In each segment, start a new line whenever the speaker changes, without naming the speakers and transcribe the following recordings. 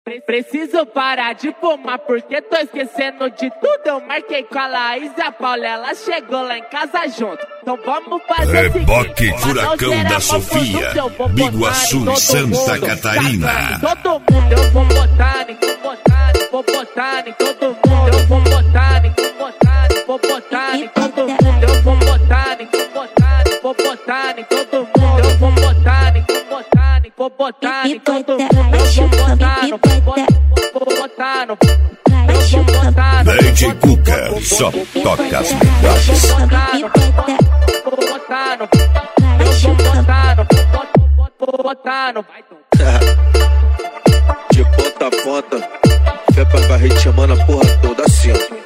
Preciso parar de fumar porque tô esquecendo de tudo. Eu marquei com a Laís e a Paula, ela chegou lá em casa junto. Então vamos fazer
Reboque Furacão da Sofia, Biguaçu, Santa Catarina.
Todo mundo eu vou botar em, vou botar em todo mundo. Eu vou botar em, vou botar em todo mundo. Eu vou botar em, vou botar em todo mundo. Eu vou botar em, vou botar em todo mundo. Eu vou botar no,
DJ Cuca, só toca as melhores.
De ponta a ponta, fé pra barreira chamando a porra toda assim, ó.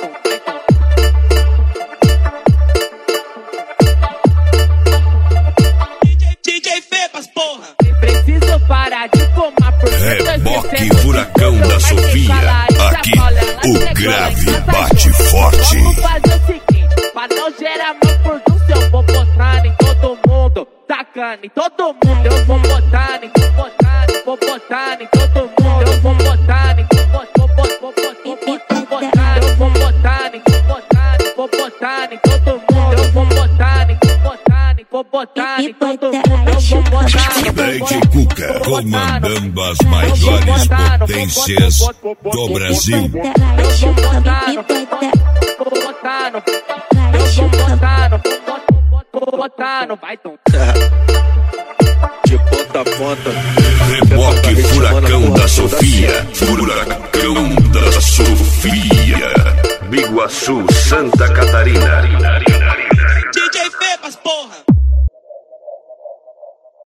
DJ Fepas, porra!
Preciso parar de fumar porque
Reboque Furacão da Sofia, aqui o grave bate forte.
Vamos fazer o seguinte, pra não gerar mal por dúvida, eu vou botar em todo mundo, tacando em todo mundo. Eu vou botar em, vou botar em todo mundo. Eu vou botar em, vou botar em, vou botar em todo mundo. Eu vou botar em, vou botar em todo mundo. Eu vou botar em,
DJ Cuca, comandando as maiores potências do Brasil.
De ponta a ponta,
Reboque Furacão da Sofia, Furacão da Sofia, Biguaçu, Santa Catarina.